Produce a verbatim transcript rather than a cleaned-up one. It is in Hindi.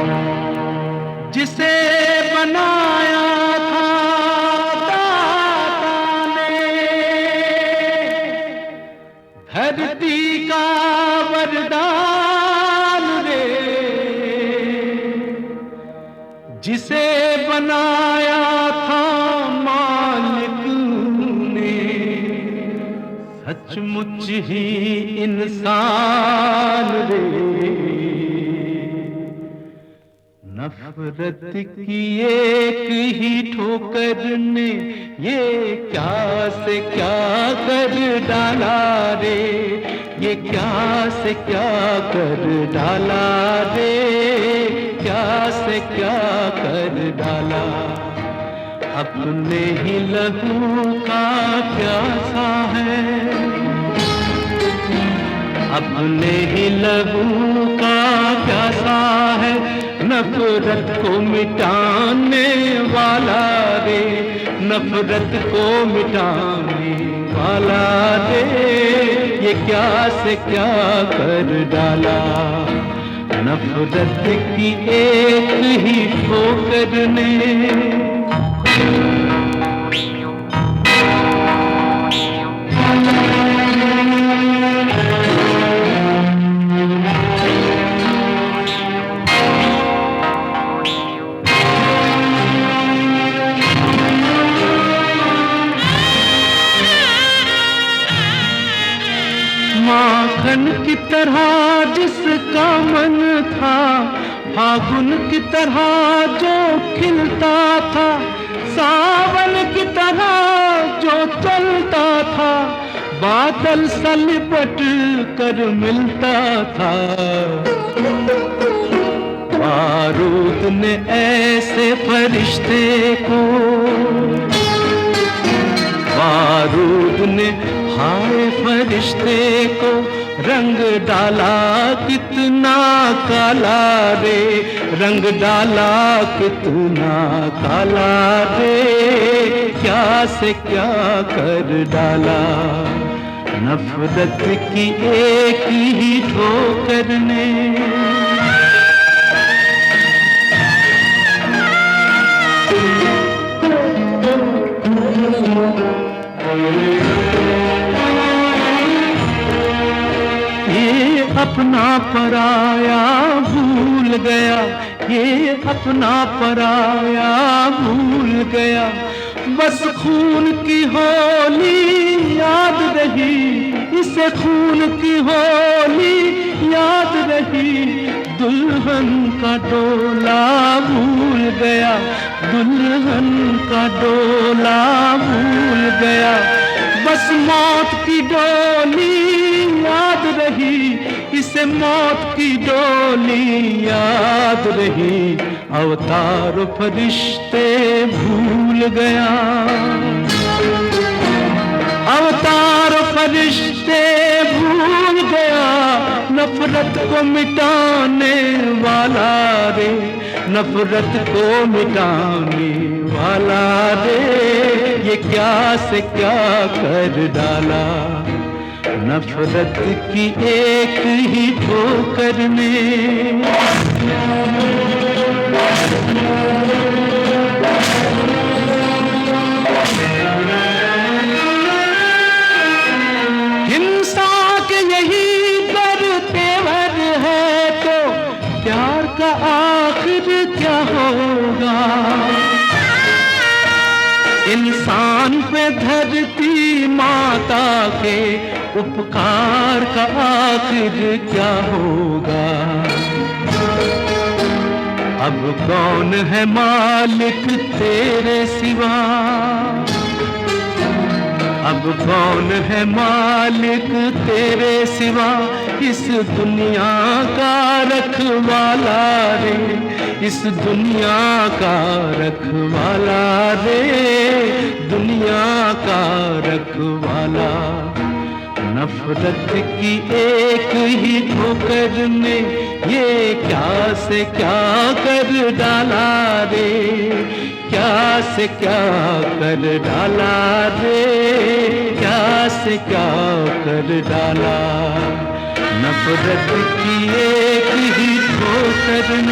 जिसे बनाया था दाता ने, धरती का वरदान रे। जिसे बनाया था मालिक ने, सचमुच ही इंसान रे। नफरत की एक ही ठोकर ने ये क्या से क्या कर डाला रे, ये क्या से क्या कर डाला रे, क्या से क्या कर डाला। अपने ही लहू का प्यासा है, अपने ही लहू का प्यासा है, नफरत को मिटाने वाला रे, नफरत को मिटाने वाला रे। ये क्या से क्या कर डाला, नफरत की एक ही ठोकर ने। माखन की तरह जिसका मन था, फागुन की तरह जो खिलता था, सावन की तरह जो चलता था, बादल सा लिपट कर मिलता था। बारूद ने ऐसे फरिश्ते को, बारूद ने हाय फरिश्ते को रंग डाला कितना काला रे, रंग डाला कितना काला रे। क्या से क्या कर डाला, नफरत की एक ही ठोकर ने। अपना पराया भूल गया, ये अपना पराया भूल गया, बस खून की होली याद रही, इसे खून की होली याद रही। दुल्हन का डोला भूल गया, दुल्हन का डोला भूल गया, बस मौत की डोली याद रही, इसे मौत की डोली याद रही। अवतार फरिश्ते भूल गया, अवतार फरिश्ते भूल गया, नफरत को मिटाने वाला रे, नफरत को मिटाने वाला रे। ये क्या से क्या कर डाला, नफरत की एक ही ठोकर ने। हिंसा के यही गर तेवर है तो प्यार का आखिर क्या होगा। इंसान पे धरती माता के उपकार का आखिर क्या होगा। अब कौन है मालिक तेरे सिवा, अब कौन है मालिक तेरे सिवा, इस दुनिया का रखवाला रे, इस दुनिया का रखवाला रे, दुनिया का रखवाला। नफरत की एक ही ठोकर ने ये क्या से क्या कर डाला रे, क्या से क्या कर डाला रे, क्या से क्या कर डाला। नफरत की एक ही ठोकर